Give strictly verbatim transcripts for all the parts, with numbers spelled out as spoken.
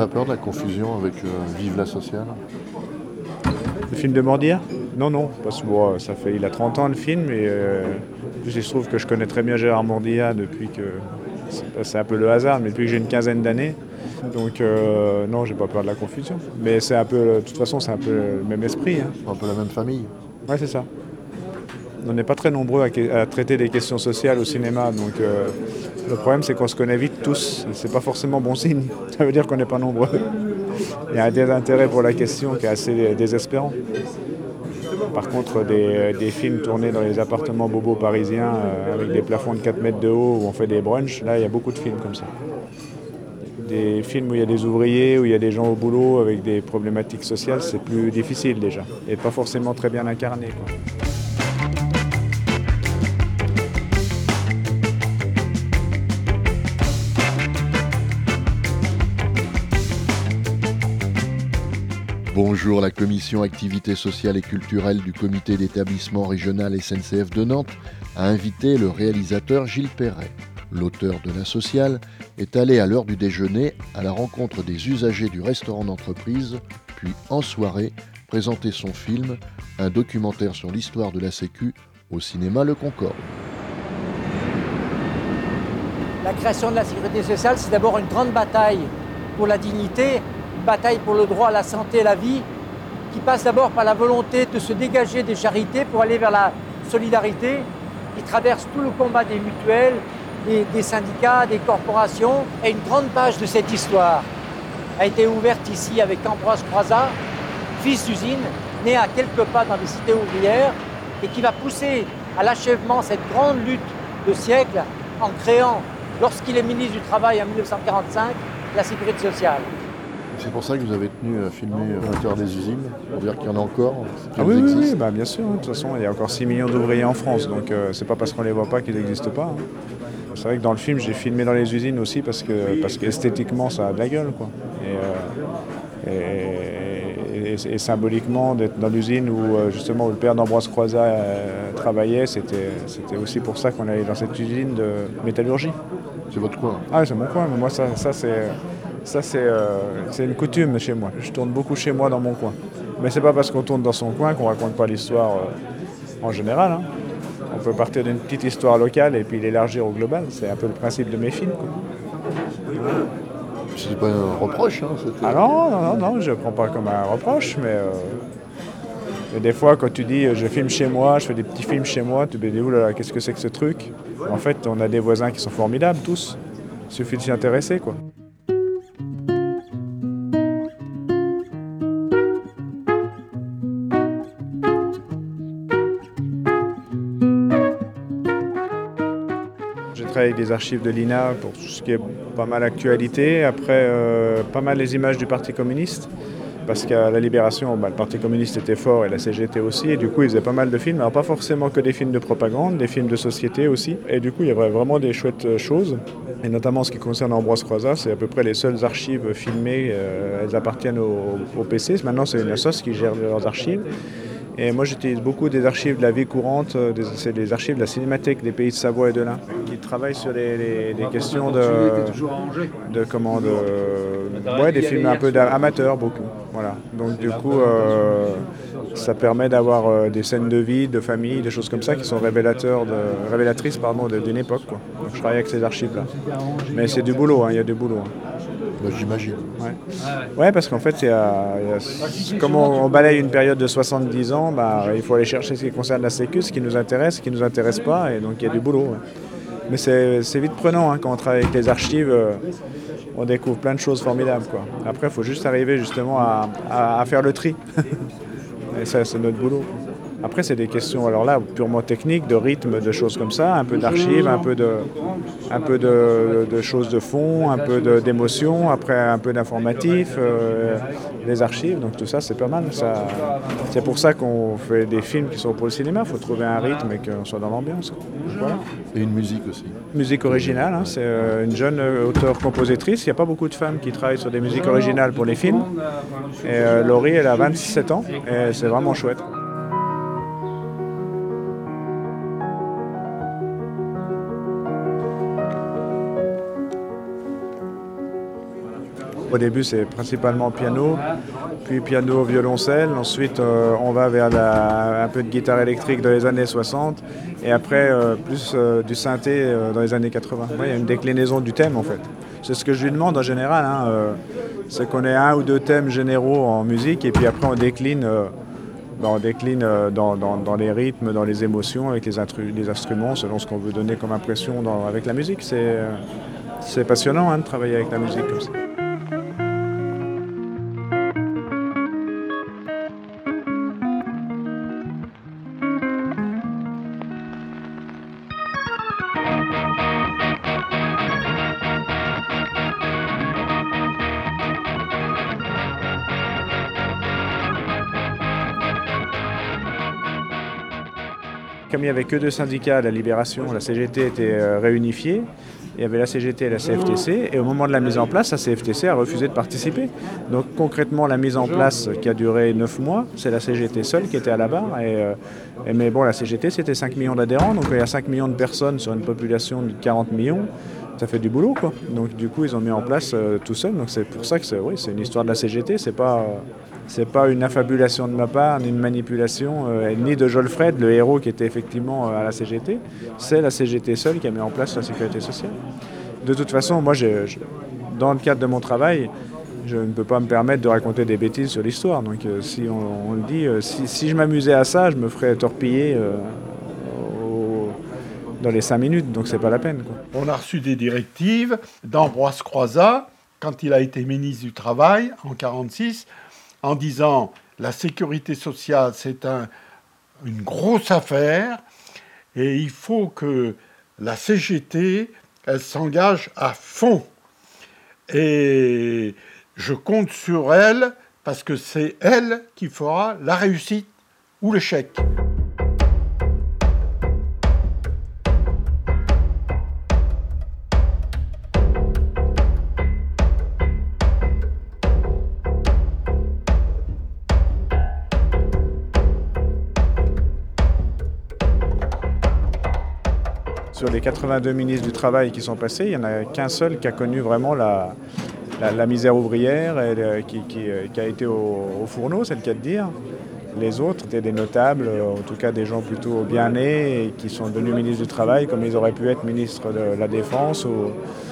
pas peur de la confusion avec euh, Vive la sociale? Le film de Mordia? Non, non, parce que bon, ça fait, il a trente ans le film, et euh, en plus il se trouve que je connais très bien Gérard Mordia depuis que, c'est, c'est un peu le hasard, mais depuis que j'ai une quinzaine d'années. Donc euh, non, j'ai pas peur de la confusion. Mais c'est un peu, de toute façon, c'est un peu le même esprit. Hein. C'est un peu la même famille. Ouais, c'est ça. On n'est pas très nombreux à, à traiter des questions sociales au cinéma, donc euh, le problème c'est qu'on se connaît vite tous. C'est pas forcément bon signe. Ça veut dire qu'on n'est pas nombreux. Il y a un désintérêt pour la question qui est assez désespérant. Par contre, des, des films tournés dans les appartements bobos parisiens euh, avec des plafonds de quatre mètres de haut où on fait des brunchs, là il y a beaucoup de films comme ça. Des films où il y a des ouvriers, où il y a des gens au boulot avec des problématiques sociales, c'est plus difficile déjà et pas forcément très bien incarné, quoi. Bonjour, la commission activités sociales et culturelles du comité d'établissement régional S N C F de Nantes a invité le réalisateur Gilles Perret. L'auteur de La Sociale est allé à l'heure du déjeuner à la rencontre des usagers du restaurant d'entreprise, puis en soirée présenter son film, un documentaire sur l'histoire de la Sécu au cinéma Le Concorde. La création de la sécurité sociale, c'est d'abord une grande bataille pour la dignité, bataille pour le droit à la santé et la vie, qui passe d'abord par la volonté de se dégager des charités pour aller vers la solidarité, qui traverse tout le combat des mutuelles, des, des syndicats, des corporations. Et une grande page de cette histoire a été ouverte ici avec Ambroise Croizat, fils d'usine, né à quelques pas dans les cités ouvrières, et qui va pousser à l'achèvement cette grande lutte de siècle en créant, lorsqu'il est ministre du Travail en mille neuf cent quarante-cinq, la sécurité sociale. C'est pour ça que vous avez tenu à filmer l'intérieur des usines, pour dire qu'il y en a encore. Ah oui, oui, oui, bah bien sûr. De toute façon, il y a encore six millions d'ouvriers en France, donc euh, c'est pas parce qu'on les voit pas qu'ils n'existent pas. Hein. C'est vrai que dans le film, j'ai filmé dans les usines aussi parce que parce qu'esthétiquement, ça a de la gueule, quoi. Et, euh, et, et, et symboliquement, d'être dans l'usine où justement où le père d'Ambroise Croizat euh, travaillait, c'était c'était aussi pour ça qu'on allait dans cette usine de métallurgie. C'est votre coin? Ah, c'est mon coin, mais moi, ça, ça c'est. Ça, c'est, euh, c'est une coutume chez moi. Je tourne beaucoup chez moi dans mon coin. Mais c'est pas parce qu'on tourne dans son coin qu'on raconte pas l'histoire euh, en général. Hein. On peut partir d'une petite histoire locale et puis l'élargir au global. C'est un peu le principe de mes films, quoi. C'est pas un reproche, hein, c'était... Ah non, non, non, non, je prends pas comme un reproche, mais... Euh, mais des fois, quand tu dis euh, je filme chez moi, je fais des petits films chez moi, tu te dis oulala, qu'est-ce que c'est que ce truc? En fait, on a des voisins qui sont formidables, tous. Il suffit de s'y intéresser, quoi. Avec des archives de l'I N A pour tout ce qui est pas mal actualité. Après, euh, pas mal les images du Parti communiste, parce qu'à la Libération, bah, le Parti communiste était fort et la C G T aussi, et du coup, ils faisaient pas mal de films. Alors, pas forcément que des films de propagande, des films de société aussi. Et du coup, il y avait vraiment des chouettes choses. Et notamment en ce qui concerne Ambroise Croizat, c'est à peu près les seules archives filmées. Euh, elles appartiennent au, au P C. Maintenant, c'est une assoce qui gère leurs archives. Et moi, j'utilise beaucoup des archives de la vie courante, des, c'est des archives de la Cinémathèque des Pays de Savoie et de l'Ain, qui travaillent sur les, les, les questions de, de comment de, ouais, des films un peu amateurs, beaucoup. Voilà. Donc du coup, euh, ça permet d'avoir euh, des scènes de vie, de famille, des choses comme ça qui sont révélateurs de, révélatrices pardon, d'une époque, quoi. Donc je travaille avec ces archives-là. Mais c'est du boulot, il hein, y a du boulot. Hein. Bah, j'imagine. Ouais. ouais, parce qu'en fait, y a, y a, comme on, on balaye une période de soixante-dix ans, bah, il faut aller chercher ce qui concerne la Sécu, ce qui nous intéresse, ce qui ne nous intéresse pas, et donc il y a du boulot. Ouais. Mais c'est, c'est vite prenant, hein, quand on travaille avec les archives, euh, on découvre plein de choses formidables, quoi. Après, il faut juste arriver justement à, à, à faire le tri. Et ça, c'est notre boulot. Après, c'est des questions, alors là, purement techniques, de rythme, de choses comme ça, un peu d'archives, un peu de, un peu de, de choses de fond, un peu de, d'émotion, après un peu d'informatif, euh, des archives, donc tout ça, c'est pas mal. Ça, c'est pour ça qu'on fait des films qui sont pour le cinéma, il faut trouver un rythme et qu'on soit dans l'ambiance. Voilà. Et une musique aussi. Musique originale, hein, c'est une jeune auteure-compositrice, il n'y a pas beaucoup de femmes qui travaillent sur des musiques originales pour les films. Et euh, Laurie, elle a vingt-sept ans, et c'est vraiment chouette. Au début, c'est principalement piano, puis piano, violoncelle. Ensuite, euh, on va vers la, un peu de guitare électrique dans les années soixante. Et après, euh, plus euh, du synthé euh, dans les années quatre-vingts. Ouais, il y a une déclinaison du thème, en fait. C'est ce que je lui demande en général. Hein, euh, c'est qu'on ait un ou deux thèmes généraux en musique, et puis après, on décline, euh, ben, on décline euh, dans, dans, dans les rythmes, dans les émotions, avec les, intru- les instruments, selon ce qu'on veut donner comme impression dans, avec la musique. C'est, euh, c'est passionnant hein, de travailler avec la musique comme ça. Comme il n'y avait que deux syndicats à la Libération, la C G T était euh, réunifiée, il y avait la C G T et la C F T C, et au moment de la mise en place, la C F T C a refusé de participer. Donc concrètement, la mise en place qui a duré neuf mois, c'est la C G T seule qui était à la barre. Et, euh, et, mais bon, la C G T, c'était cinq millions d'adhérents, donc il y a cinq millions de personnes sur une population de quarante millions. Ça fait du boulot, quoi. Donc du coup, ils ont mis en place euh, tout seul. Donc c'est pour ça que c'est, oui, c'est une histoire de la C G T, c'est pas... Euh, C'est pas une affabulation de ma part, ni une manipulation, euh, ni de Jolfred, le héros qui était effectivement euh, à la C G T. C'est la C G T seule qui a mis en place la sécurité sociale. De toute façon, moi, je, je, dans le cadre de mon travail, je ne peux pas me permettre de raconter des bêtises sur l'histoire. Donc euh, si on, on le dit, euh, si, si je m'amusais à ça, je me ferais torpiller euh, au, dans les cinq minutes. Donc c'est pas la peine, quoi. On a reçu des directives d'Ambroise Croizat, quand il a été ministre du Travail, en mille neuf cent quarante-six, en disant la sécurité sociale, c'est un, une grosse affaire et il faut que la C G T, elle s'engage à fond. Et je compte sur elle parce que c'est elle qui fera la réussite ou l'échec. Sur les quatre-vingt-deux ministres du Travail qui sont passés, il n'y en a qu'un seul qui a connu vraiment la, la, la misère ouvrière et le, qui, qui, qui a été au, au fourneau, c'est le cas de dire. Les autres étaient des notables, en tout cas des gens plutôt bien nés et qui sont devenus ministres du Travail, comme ils auraient pu être ministres de la Défense ou,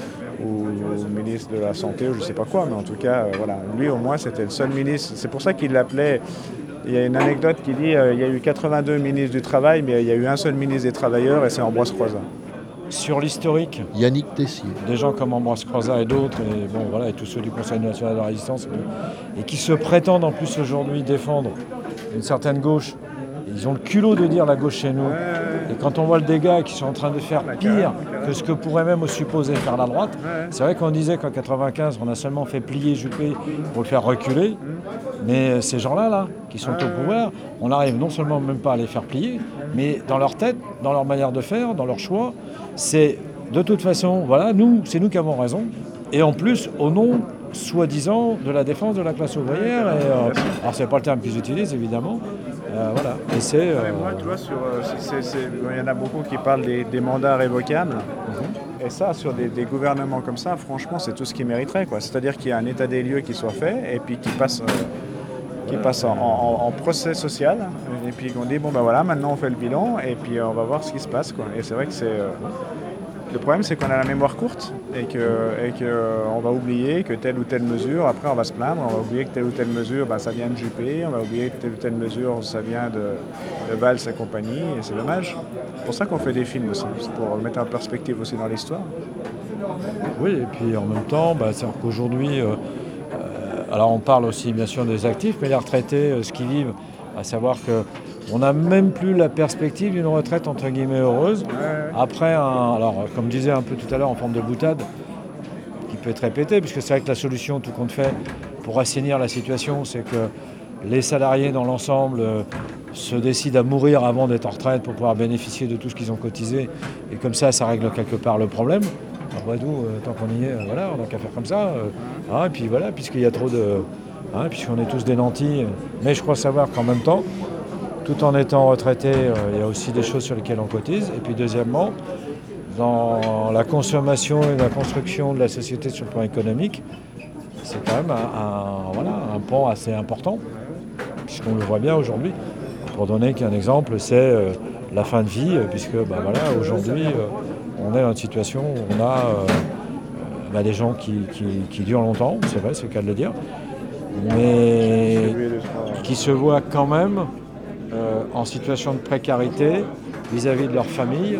ou, ou ministre de la Santé ou je ne sais pas quoi. Mais en tout cas, voilà, lui au moins c'était le seul ministre. C'est pour ça qu'il l'appelait... Il y a une anecdote qui dit qu'il euh, y a eu quatre-vingt-deux ministres du Travail, mais il y a eu un seul ministre des Travailleurs et c'est Ambroise Croizat. Sur l'historique, Yannick Tessier. Des gens comme Ambroise Croizat et d'autres, et, bon, voilà, et tous ceux du Conseil national de la résistance, et qui se prétendent en plus aujourd'hui défendre une certaine gauche. Ils ont le culot de dire la gauche chez nous. Et quand on voit le dégât qu'ils sont en train de faire pire que ce que pourrait même supposer faire la droite, c'est vrai qu'on disait qu'en quatre-vingt-quinze, on a seulement fait plier Juppé pour le faire reculer. Mais ces gens-là, là, qui sont au pouvoir, on n'arrive non seulement même pas à les faire plier, mais dans leur tête, dans leur manière de faire, dans leur choix, c'est de toute façon, voilà, nous, c'est nous qui avons raison. Et en plus, au nom, soi-disant, de la défense de la classe ouvrière. Et, euh, alors, c'est pas le terme qu'ils utilisent, évidemment. Euh, voilà. Et c'est. Euh... Moi, tu vois, sur, c'est, c'est, il y en a beaucoup qui parlent des, des mandats révocables. Mm-hmm. Et ça, sur des, des gouvernements comme ça, franchement, c'est tout ce qu'ils mériteraient, quoi. C'est-à-dire qu'il y a un état des lieux qui soit fait et puis qui passe. Euh, qui passe en, en, en procès social, et puis on dit bon ben voilà, maintenant on fait le bilan, et puis on va voir ce qui se passe, quoi. Et c'est vrai que c'est... Euh, le problème c'est qu'on a la mémoire courte, et qu'on et que, euh, va oublier que telle ou telle mesure, après on va se plaindre, on va oublier que telle ou telle mesure, ben, ça vient de Juppé, on va oublier que telle ou telle mesure, ça vient de, de Valls et compagnie, et c'est dommage. C'est pour ça qu'on fait des films aussi, c'est pour mettre en perspective aussi dans l'histoire. Oui, et puis en même temps, bah, c'est qu'aujourd'hui... Euh, Alors on parle aussi bien sûr des actifs, mais les retraités, ce qu'ils vivent, à savoir qu'on n'a même plus la perspective d'une retraite entre guillemets heureuse. Après, un, alors comme disait un peu tout à l'heure en forme de boutade, qui peut être répétée, puisque c'est vrai que la solution, tout compte fait, pour assainir la situation, c'est que les salariés dans l'ensemble se décident à mourir avant d'être en retraite pour pouvoir bénéficier de tout ce qu'ils ont cotisé. Et comme ça, ça règle quelque part le problème. Après tout, euh, tant qu'on y est, euh, voilà, on n'a qu'à faire comme ça. Euh, hein, et puis voilà, puisqu'il y a trop de... Hein, puisqu'on est tous des nantis. Mais je crois savoir qu'en même temps, tout en étant retraité, euh, il y a aussi des choses sur lesquelles on cotise. Et puis deuxièmement, dans la consommation et la construction de la société sur le plan économique, c'est quand même un, un, voilà, un pan assez important, puisqu'on le voit bien aujourd'hui. Pour donner qu'un exemple, c'est euh, la fin de vie, puisque bah, voilà, aujourd'hui, euh, on est dans une situation où on a euh, bah, des gens qui, qui, qui durent longtemps, c'est vrai, c'est le cas de le dire, mais qui se voient quand même euh, en situation de précarité vis-à-vis de leur famille,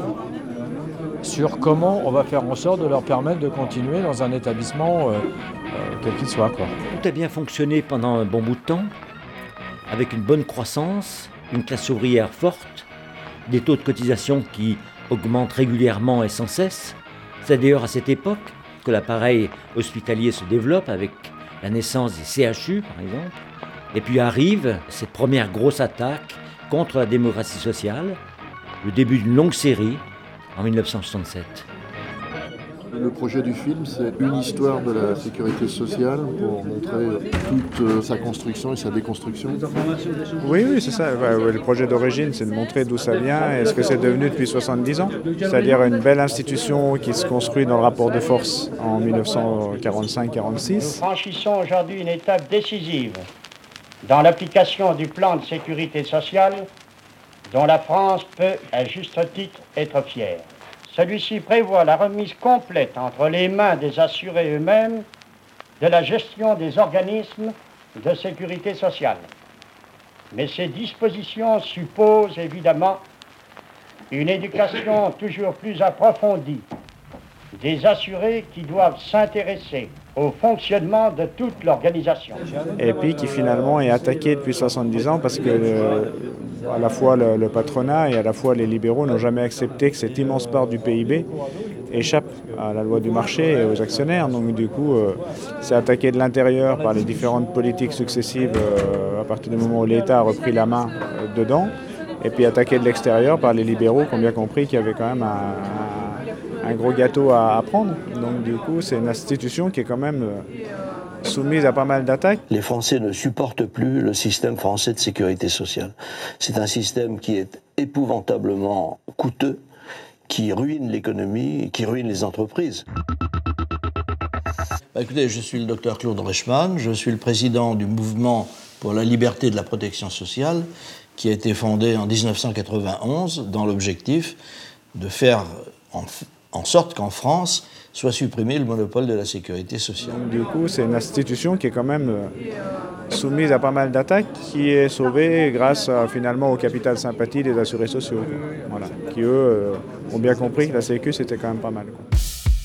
sur comment on va faire en sorte de leur permettre de continuer dans un établissement euh, euh, quel qu'il soit, quoi. Tout a bien fonctionné pendant un bon bout de temps, avec une bonne croissance, une classe ouvrière forte, des taux de cotisation qui augmentent régulièrement et sans cesse. C'est d'ailleurs à cette époque que l'appareil hospitalier se développe avec la naissance des C H U, par exemple. Et puis arrive cette première grosse attaque contre la démocratie sociale, le début d'une longue série en mille neuf cent soixante-sept. Le projet du film, c'est une histoire de la sécurité sociale pour montrer toute sa construction et sa déconstruction. Oui, oui, c'est ça. Le projet d'origine, c'est de montrer d'où ça vient et ce que c'est devenu depuis soixante-dix ans. C'est-à-dire une belle institution qui se construit dans le rapport de force en mille neuf cent quarante-cinq quarante-six. Nous franchissons aujourd'hui une étape décisive dans l'application du plan de sécurité sociale dont la France peut, à juste titre, être fière. Celui-ci prévoit la remise complète entre les mains des assurés eux-mêmes de la gestion des organismes de sécurité sociale. Mais ces dispositions supposent évidemment une éducation toujours plus approfondie des assurés qui doivent s'intéresser au fonctionnement de toute l'organisation. Et puis qui finalement est attaqué depuis soixante-dix ans parce que le, à la fois le, le patronat et à la fois les libéraux n'ont jamais accepté que cette immense part du P I B échappe à la loi du marché et aux actionnaires. Donc du coup, euh, c'est attaqué de l'intérieur par les différentes politiques successives euh, à partir du moment où l'État a repris la main euh, dedans, et puis attaqué de l'extérieur par les libéraux qui ont bien compris qu'il y avait quand même un, un, un gros gâteau à, à prendre. Donc du coup, c'est une institution qui est quand même euh, soumise à pas mal d'attaques. Les Français ne supportent plus le système français de sécurité sociale. C'est un système qui est épouvantablement coûteux, qui ruine l'économie, qui ruine les entreprises. Bah écoutez, je suis le docteur Claude Reichmann, je suis le président du mouvement pour la liberté de la protection sociale, qui a été fondé en dix-neuf cent quatre-vingt-onze dans l'objectif de faire en, en sorte qu'en France soit supprimé le monopole de la sécurité sociale. Donc, du coup, c'est une institution qui est quand même euh, soumise à pas mal d'attaques, qui est sauvée grâce à, finalement au capital sympathie des assurés sociaux, quoi. Voilà, qui eux euh, ont bien compris que la Sécu c'était quand même pas mal, quoi.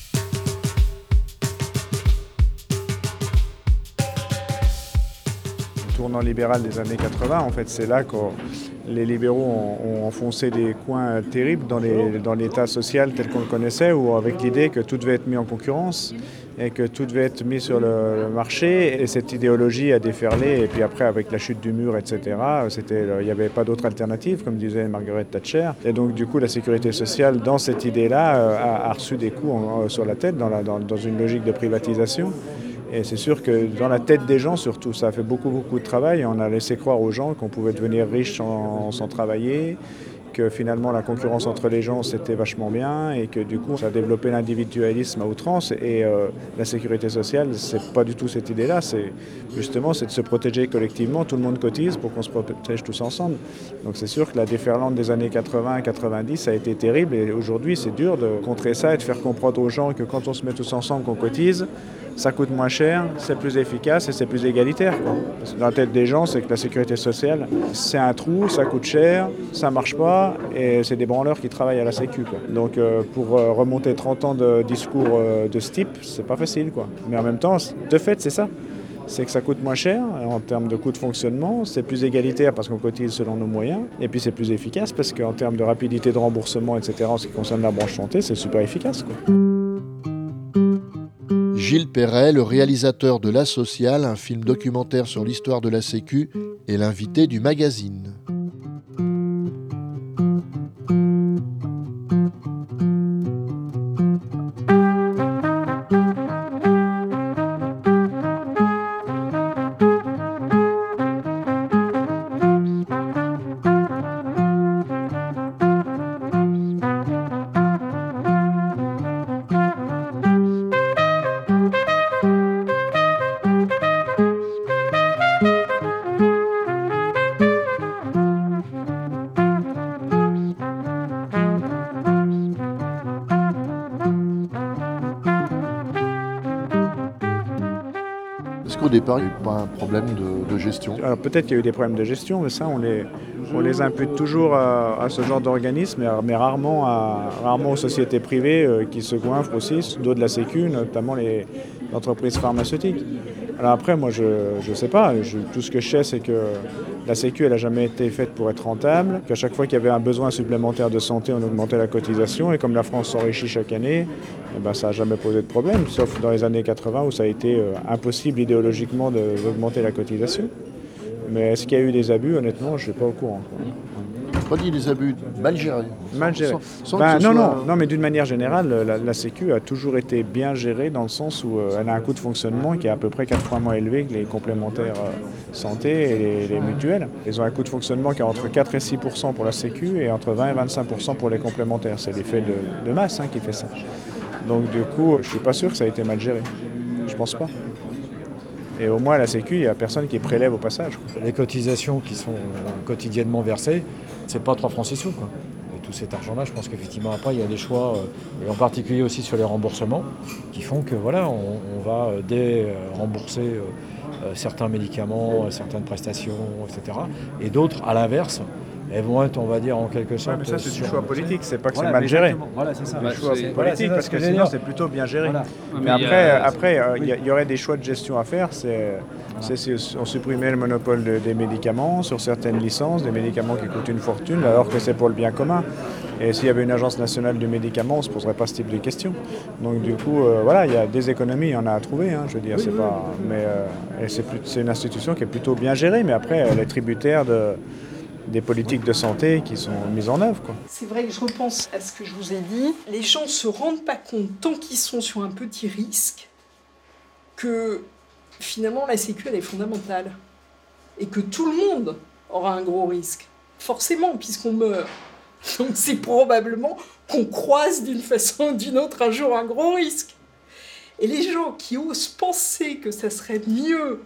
Le tournant libéral des années quatre-vingts, en fait, c'est là que les libéraux ont, ont enfoncé des coins terribles dans, les, dans l'État social tel qu'on le connaissait, ou avec l'idée que tout devait être mis en concurrence et que tout devait être mis sur le, le marché. Et cette idéologie a déferlé, et puis après, avec la chute du mur, et cetera, c'était, il n'y avait pas d'autre alternative, comme disait Margaret Thatcher. Et donc, du coup, la sécurité sociale, dans cette idée-là, a, a reçu des coups en, sur la tête, dans, la, dans, dans une logique de privatisation. Et c'est sûr que dans la tête des gens, surtout, ça a fait beaucoup, beaucoup de travail. On a laissé croire aux gens qu'on pouvait devenir riche sans, sans travailler, que finalement la concurrence entre les gens c'était vachement bien, et que du coup ça a développé l'individualisme à outrance. Et euh, la sécurité sociale, c'est pas du tout cette idée-là, c'est justement c'est de se protéger collectivement, tout le monde cotise pour qu'on se protège tous ensemble. Donc c'est sûr que la déferlante des années quatre-vingts quatre-vingt-dix a été terrible, et aujourd'hui c'est dur de contrer ça et de faire comprendre aux gens que quand on se met tous ensemble, qu'on cotise, ça coûte moins cher, c'est plus efficace et c'est plus égalitaire, quoi. Parce que dans la tête des gens, c'est que la sécurité sociale, c'est un trou, ça coûte cher, ça marche pas, et c'est des branleurs qui travaillent à la Sécu, quoi. Donc euh, pour euh, remonter trente ans de discours euh, de ce type, c'est pas facile, quoi. Mais en même temps, de fait, c'est ça. C'est que ça coûte moins cher en termes de coût de fonctionnement, c'est plus égalitaire parce qu'on cotise selon nos moyens, et puis c'est plus efficace parce qu'en termes de rapidité de remboursement, et cetera, en ce qui concerne la branche santé, c'est super efficace, quoi. Gilles Perret, le réalisateur de La Sociale, un film documentaire sur l'histoire de la Sécu, est l'invité du magazine. peur qu'il n'y ait pas un problème de, de gestion. Alors peut-être qu'il y a eu des problèmes de gestion, mais ça on les, on les impute toujours à, à ce genre d'organisme, mais rarement, à, rarement aux sociétés privées euh, qui se goinfrent aussi sous le dos de la Sécu, notamment les entreprises pharmaceutiques. Alors après, moi je ne sais pas, je, tout ce que je sais c'est que la Sécu elle n'a jamais été faite pour être rentable, qu'à chaque fois qu'il y avait un besoin supplémentaire de santé, on augmentait la cotisation, et comme la France s'enrichit chaque année, eh ben, ça n'a jamais posé de problème, sauf dans les années quatre-vingts où ça a été euh, impossible idéologiquement de, d'augmenter la cotisation. Mais est-ce qu'il y a eu des abus? Honnêtement, je ne suis pas au courant. On dit des abus mal gérés. Mal gérés. Sans, sans ben, non, soit... non, non, mais d'une manière générale, la, la Sécu a toujours été bien gérée dans le sens où euh, elle a un coût de fonctionnement qui est à peu près quatre fois moins élevé que les complémentaires euh, santé et les, les mutuelles. Ils ont un coût de fonctionnement qui est entre quatre et six pour cent pour la Sécu et entre vingt et vingt-cinq pour cent pour les complémentaires. C'est l'effet de, de masse hein, qui fait ça. Donc du coup, je ne suis pas sûr que ça a été mal géré. Je pense pas. Et au moins, à la Sécu, il n'y a personne qui prélève au passage. Les cotisations qui sont quotidiennement versées, c'est pas trois francs six sous. Quoi. Et tout cet argent-là, je pense qu'effectivement, après, il y a des choix, euh, et en particulier aussi sur les remboursements, qui font que voilà, on, on va dé-rembourser euh, euh, certains médicaments, euh, certaines prestations, et cetera. Et d'autres, à l'inverse, elles vont être, on va dire, en quelque sorte... Ouais, mais ça, c'est sur... du choix politique, c'est pas que voilà, c'est mal géré. Voilà, c'est ça. C'est du choix c'est... politique, voilà, c'est parce que, que sinon, c'est plutôt bien géré. Voilà. Mais, mais après, a... après il oui. y, y aurait des choix de gestion à faire. C'est, voilà. c'est, c'est, on supprimait le monopole de, des médicaments sur certaines licences, des médicaments qui coûtent une fortune, alors que c'est pour le bien commun. Et s'il y avait une agence nationale du médicament, on ne se poserait pas ce type de questions. Donc du coup, euh, voilà, il y a des économies, il y en a à trouver, hein, je veux dire, oui, c'est oui, pas... Oui. Mais euh, c'est, plus, c'est une institution qui est plutôt bien gérée, mais après, elle est tributaire de... des politiques de santé qui sont mises en œuvre. Quoi. C'est vrai que je repense à ce que je vous ai dit. Les gens ne se rendent pas compte, tant qu'ils sont sur un petit risque, que finalement la Sécu elle est fondamentale. Et que tout le monde aura un gros risque. Forcément, puisqu'on meurt. Donc c'est probablement qu'on croise d'une façon ou d'une autre un jour un gros risque. Et les gens qui osent penser que ça serait mieux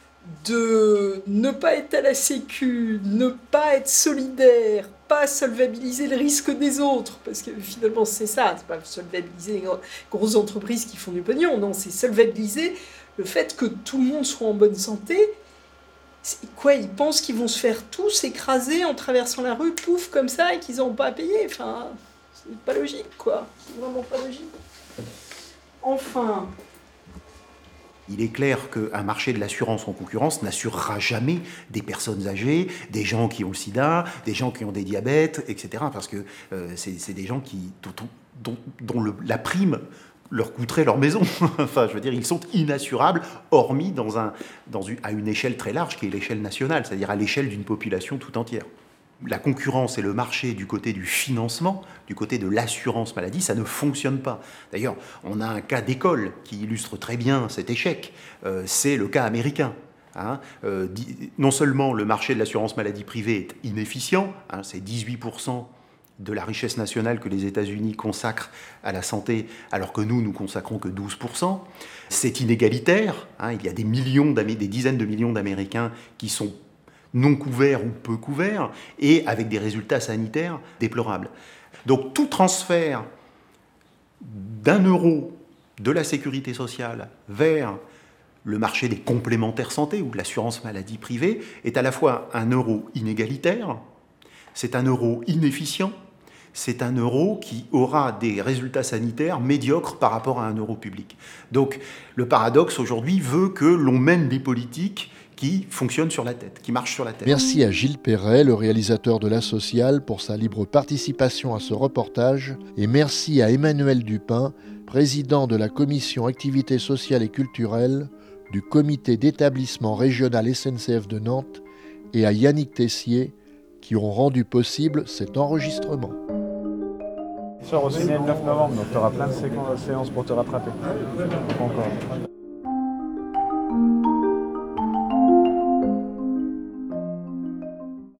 de ne pas être à la Sécu, ne pas être solidaire, pas solvabiliser le risque des autres, parce que finalement c'est ça, c'est pas solvabiliser les grosses entreprises qui font du pognon, non, c'est solvabiliser le fait que tout le monde soit en bonne santé. C'est quoi, ils pensent qu'ils vont se faire tous écraser en traversant la rue, pouf, comme ça, et qu'ils n'auront pas à payer, enfin, c'est pas logique, quoi, c'est vraiment pas logique. Enfin... Il est clair qu'un marché de l'assurance en concurrence n'assurera jamais des personnes âgées, des gens qui ont le sida, des gens qui ont des diabètes, et cetera. Parce que euh, c'est, c'est des gens qui, dont, dont, dont le, la prime leur coûterait leur maison. Enfin, je veux dire, ils sont inassurables, hormis dans un, dans une, à une échelle très large, qui est l'échelle nationale, c'est-à-dire à l'échelle d'une population tout entière. La concurrence et le marché du côté du financement, du côté de l'assurance maladie, ça ne fonctionne pas. D'ailleurs, on a un cas d'école qui illustre très bien cet échec. Euh, c'est le cas américain. Hein. Euh, di- non seulement le marché de l'assurance maladie privée est inefficient, hein, c'est dix-huit pour cent de la richesse nationale que les États-Unis consacrent à la santé, alors que nous, nous consacrons que douze pour cent. C'est inégalitaire. Hein, il y a des millions, des dizaines de millions d'Américains qui sont non couverts ou peu couverts, et avec des résultats sanitaires déplorables. Donc tout transfert d'un euro de la sécurité sociale vers le marché des complémentaires santé ou de l'assurance maladie privée est à la fois un euro inégalitaire, c'est un euro inefficient, c'est un euro qui aura des résultats sanitaires médiocres par rapport à un euro public. Donc le paradoxe aujourd'hui veut que l'on mène des politiques qui fonctionne sur la tête, qui marche sur la tête. Merci à Gilles Perret, le réalisateur de La Sociale, pour sa libre participation à ce reportage, et merci à Emmanuel Dupin, président de la commission activités sociales et culturelles du comité d'établissement régional S N C F de Nantes, et à Yannick Tessier, qui ont rendu possible cet enregistrement. Tu sors au ciné le neuf novembre, donc tu auras plein de séances pour te rattraper. Encore.